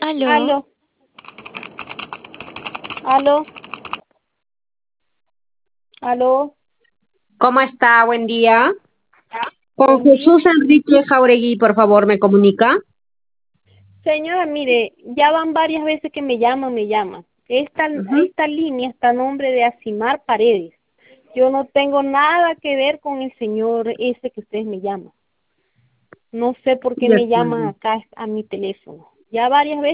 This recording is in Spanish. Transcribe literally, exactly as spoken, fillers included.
Aló. Aló, aló, aló, ¿Cómo está? Buen día. Con buen día. Jesús Enrique Jauregui, por favor, ¿me comunica? Señora, mire, ya van varias veces que me llaman, me llaman. Esta, Ujú. esta línea está a nombre de Asimar Paredes. Yo no tengo nada que ver con el señor ese que ustedes me llaman. No sé por qué De me llaman acuerdo. acá a mi teléfono. Ya varias veces